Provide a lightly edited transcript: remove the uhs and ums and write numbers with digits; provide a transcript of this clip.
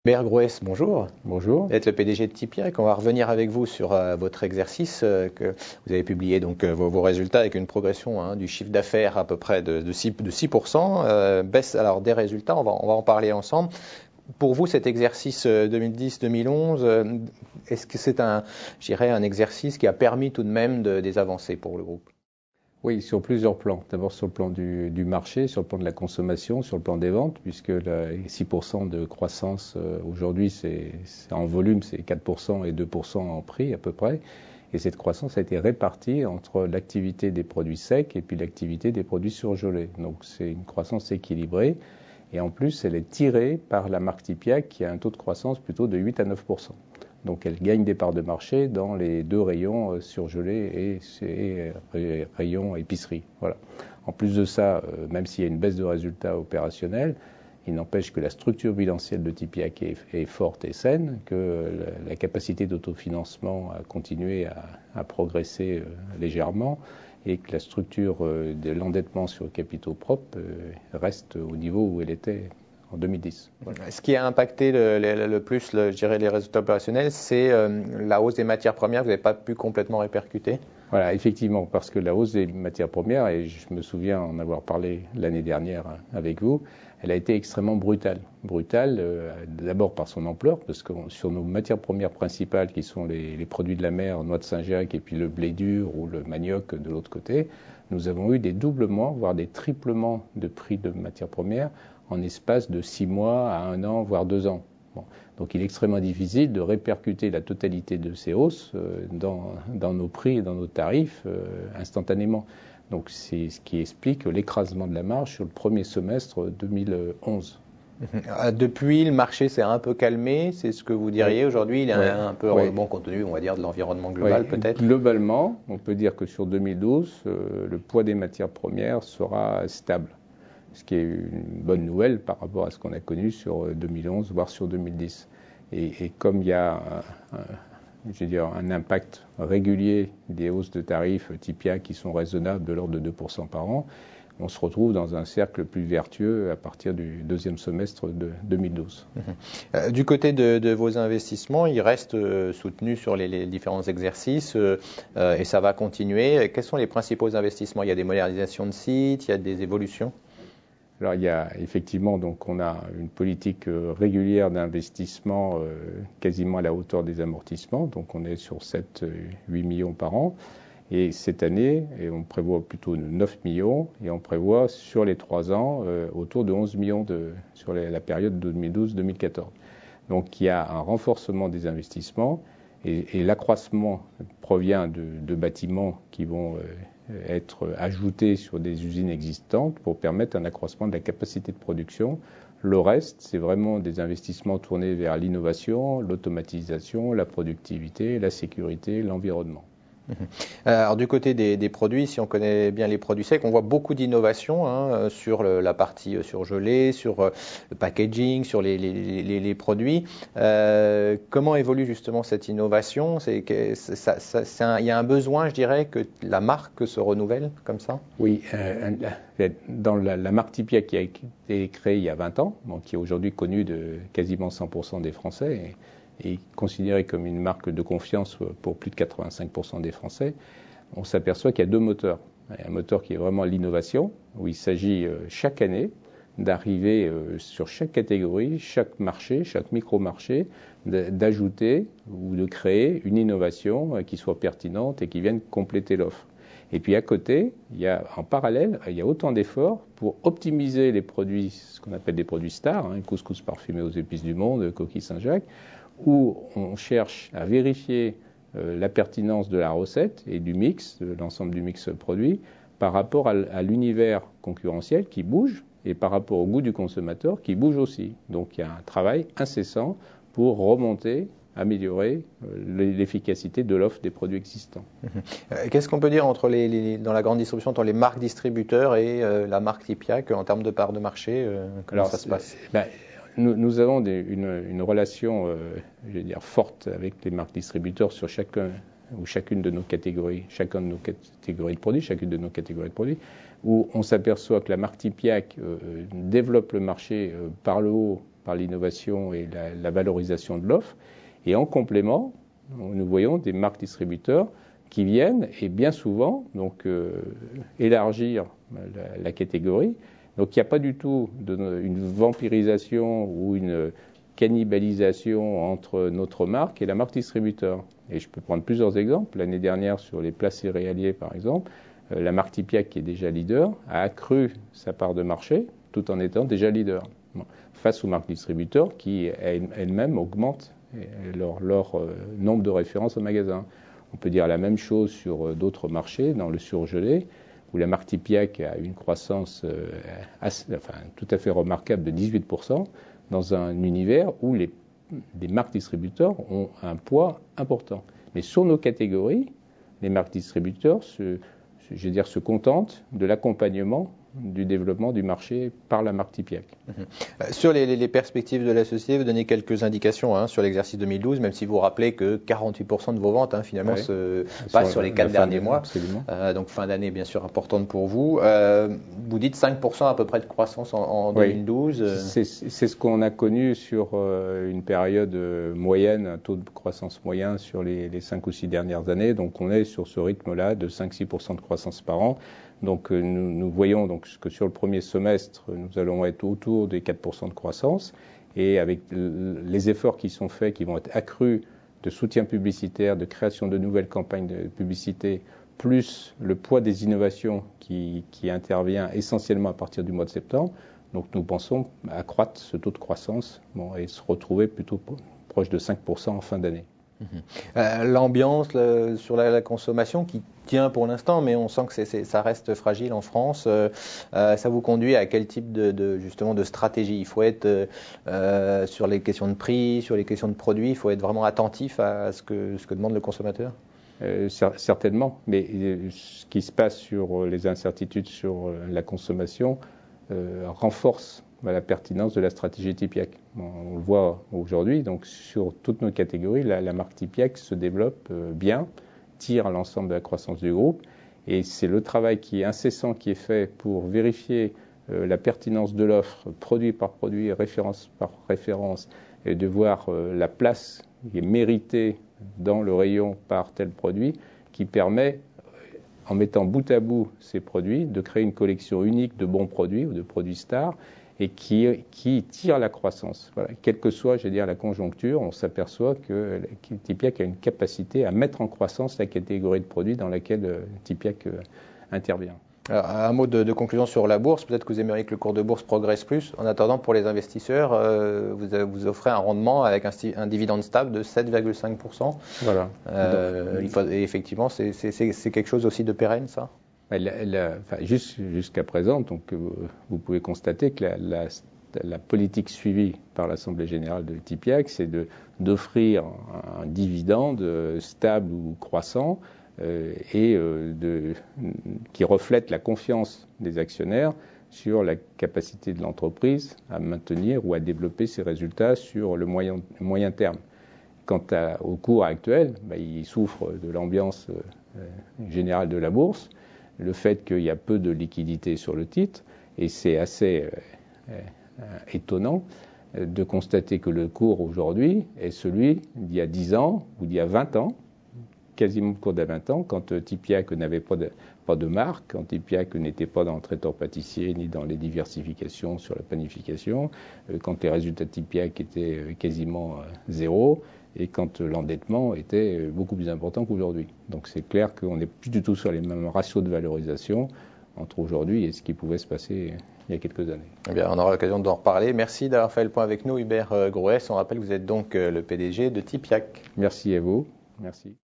Hubert Groes, bonjour. Bonjour. Vous êtes le PDG de Tipiac. On va revenir avec vous sur votre exercice que vous avez publié, donc vos résultats avec une progression du chiffre d'affaires à peu près de 6%, baisse alors des résultats, on va en parler ensemble. Pour vous, cet exercice 2010-2011, est-ce que c'est un exercice qui a permis tout de même des avancées pour le groupe? Oui, sur plusieurs plans. D'abord sur le plan du marché, sur le plan de la consommation, sur le plan des ventes, puisque les 6% de croissance aujourd'hui, c'est en volume, c'est 4% et 2% en prix à peu près. Et cette croissance a été répartie entre l'activité des produits secs et puis l'activité des produits surgelés. Donc c'est une croissance équilibrée. Et en plus, elle est tirée par la marque Tipiac qui a un taux de croissance plutôt de 8 à 9%. Donc elle gagne des parts de marché dans les deux rayons surgelés et rayons épicerie. Voilà. En plus de ça, même s'il y a une baisse de résultats opérationnels, il n'empêche que la structure bilancielle de Tipiac est forte et saine, que la capacité d'autofinancement a continué à progresser légèrement et que la structure de l'endettement sur capitaux propres reste au niveau où elle était en 2010. Voilà. Ce qui a impacté le plus, je dirais, les résultats opérationnels, c'est la hausse des matières premières que vous n'avez pas pu complètement répercuter. Voilà, effectivement, parce que la hausse des matières premières, et je me souviens en avoir parlé l'année dernière avec vous, elle a été extrêmement brutale. Brutale, d'abord par son ampleur, parce que sur nos matières premières principales, qui sont les produits de la mer, noix de Saint-Jacques, et puis le blé dur ou le manioc de l'autre côté, nous avons eu des doublements, voire des triplements de prix de matières premières en espace de 6 mois à 1 an, voire 2 ans. Bon. Donc il est extrêmement difficile de répercuter la totalité de ces hausses dans nos prix et dans nos tarifs instantanément. Donc c'est ce qui explique l'écrasement de la marge sur le premier semestre 2011. Depuis, le marché s'est un peu calmé, c'est ce que vous diriez aujourd'hui, il est un peu rebond compte tenu, on va dire, de l'environnement global peut-être. Globalement, on peut dire que sur 2012, le poids des matières premières sera stable, ce qui est une bonne nouvelle par rapport à ce qu'on a connu sur 2011, voire sur 2010. Et comme il y a un impact régulier des hausses de tarifs Tipiac qui sont raisonnables de l'ordre de 2% par an, on se retrouve dans un cercle plus vertueux à partir du deuxième semestre de 2012. Du côté de vos investissements, ils restent soutenus sur les différents exercices et ça va continuer. Quels sont les principaux investissements? Il y a des modernisations de sites, il y a des évolutions? Alors il y a effectivement, donc on a une politique régulière d'investissement quasiment à la hauteur des amortissements, donc on est sur 7-8 millions par an. Et cette année, on prévoit plutôt 9 millions et on prévoit sur les 3 ans autour de 11 millions sur la période 2012-2014. Donc il y a un renforcement des investissements et l'accroissement provient de bâtiments qui vont être ajoutés sur des usines existantes pour permettre un accroissement de la capacité de production. Le reste, c'est vraiment des investissements tournés vers l'innovation, l'automatisation, la productivité, la sécurité, l'environnement. Alors du côté des produits, si on connaît bien les produits secs, on voit beaucoup d'innovations sur la partie surgelée, sur le packaging, sur les produits. Comment évolue justement cette innovation? Il y a un besoin, je dirais, que la marque se renouvelle comme ça? Oui, dans la marque Tipiac qui a été créée il y a 20 ans, donc qui est aujourd'hui connue de quasiment 100% des Français, et considérée comme une marque de confiance pour plus de 85% des Français, on s'aperçoit qu'il y a deux moteurs. Un moteur qui est vraiment l'innovation, où il s'agit chaque année d'arriver sur chaque catégorie, chaque marché, chaque micro-marché, d'ajouter ou de créer une innovation qui soit pertinente et qui vienne compléter l'offre. Et puis à côté, en parallèle, il y a autant d'efforts pour optimiser les produits, ce qu'on appelle des produits stars, couscous parfumé aux épices du monde, coquille Saint-Jacques, où on cherche à vérifier la pertinence de la recette et du mix, de l'ensemble du mix produit, par rapport à l'univers concurrentiel qui bouge et par rapport au goût du consommateur qui bouge aussi. Donc il y a un travail incessant pour remonter, améliorer l'efficacité de l'offre des produits existants. Qu'est-ce qu'on peut dire dans la grande distribution entre les marques distributeurs et la marque Tipiac en termes de part de marché? Comment ça se passe? Nous avons une relation, forte avec les marques distributeurs sur chacune de nos catégories, chacune de nos catégories de produits, où on s'aperçoit que la marque Tipiac développe le marché par le haut par l'innovation et la valorisation de l'offre. Et en complément, nous voyons des marques distributeurs qui viennent et bien souvent donc élargir la catégorie. Donc il n'y a pas du tout une vampirisation ou une cannibalisation entre notre marque et la marque distributeur. Et je peux prendre plusieurs exemples. L'année dernière, sur les plats céréaliers, par exemple, la marque Tipiak, qui est déjà leader, a accru sa part de marché tout en étant déjà leader. Face aux marques distributeurs qui, elles-mêmes, augmentent leur nombre de références au magasin. On peut dire la même chose sur d'autres marchés, dans le surgelé, où la marque Tipiak a une croissance tout à fait remarquable de 18%, dans un univers où les marques distributeurs ont un poids important. Mais sur nos catégories, les marques distributeurs se contentent de l'accompagnement du développement du marché par la marque Tipiak. Sur les perspectives de la société, vous donnez quelques indications sur l'exercice 2012, même si vous rappelez que 48% de vos ventes finalement se passent sur les 4 derniers mois. Donc fin d'année bien sûr importante pour vous. Vous dites 5% à peu près de croissance en 2012. C'est ce qu'on a connu sur une période moyenne, un taux de croissance moyen sur les 5 ou 6 dernières années. Donc on est sur ce rythme-là de 5-6% de croissance par an. Donc nous voyons donc que sur le premier semestre, nous allons être autour des 4% de croissance, et avec les efforts qui sont faits, qui vont être accrus de soutien publicitaire, de création de nouvelles campagnes de publicité, plus le poids des innovations qui intervient essentiellement à partir du mois de septembre. Donc nous pensons accroître ce taux de croissance et se retrouver plutôt proche de 5% en fin d'année. L'ambiance sur la consommation qui tient pour l'instant, mais on sent que ça reste fragile en France. Ça vous conduit à quel type justement de stratégie? Il faut être sur les questions de prix, sur les questions de produits, il faut être vraiment attentif à ce que demande le consommateur? Certainement, mais ce qui se passe sur les incertitudes sur la consommation renforce la pertinence de la stratégie Tipiak. On le voit aujourd'hui, donc sur toutes nos catégories, la marque Tipiak se développe bien, tire l'ensemble de la croissance du groupe, et c'est le travail qui est incessant qui est fait pour vérifier la pertinence de l'offre, produit par produit, référence par référence, et de voir la place qui est méritée dans le rayon par tel produit, qui permet, en mettant bout à bout ces produits, de créer une collection unique de bons produits ou de produits stars, et qui tire la croissance. Voilà. Quelle que soit, la conjoncture, on s'aperçoit que Tipiak a une capacité à mettre en croissance la catégorie de produits dans laquelle Tipiak intervient. Alors, un mot de conclusion sur la bourse. Peut-être que vous aimeriez que le cours de bourse progresse plus. En attendant, pour les investisseurs, vous offrez un rendement avec un dividende stable de 7,5%. Voilà. Et effectivement, c'est quelque chose aussi de pérenne, ça? Jusqu'à présent, donc, vous pouvez constater que la politique suivie par l'Assemblée générale de Tipiak, c'est d'offrir un dividende stable ou croissant qui reflète la confiance des actionnaires sur la capacité de l'entreprise à maintenir ou à développer ses résultats sur le moyen terme. Quant au cours actuel, il souffre de l'ambiance générale de la bourse, le fait qu'il y a peu de liquidité sur le titre, et c'est assez étonnant de constater que le cours aujourd'hui est celui d'il y a 10 ans ou d'il y a 20 ans, quasiment le cours d'il y a 20 ans, quand Tipiak n'avait pas de marque, quand Tipiak n'était pas dans le traiteur pâtissier ni dans les diversifications sur la panification, quand les résultats de Tipiak étaient quasiment zéro, et quand l'endettement était beaucoup plus important qu'aujourd'hui. Donc c'est clair qu'on n'est plus du tout sur les mêmes ratios de valorisation entre aujourd'hui et ce qui pouvait se passer il y a quelques années. Eh bien, on aura l'occasion d'en reparler. Merci d'avoir fait le point avec nous, Hubert Grouès. On rappelle que vous êtes donc le PDG de Tipiak. Merci à vous. Merci.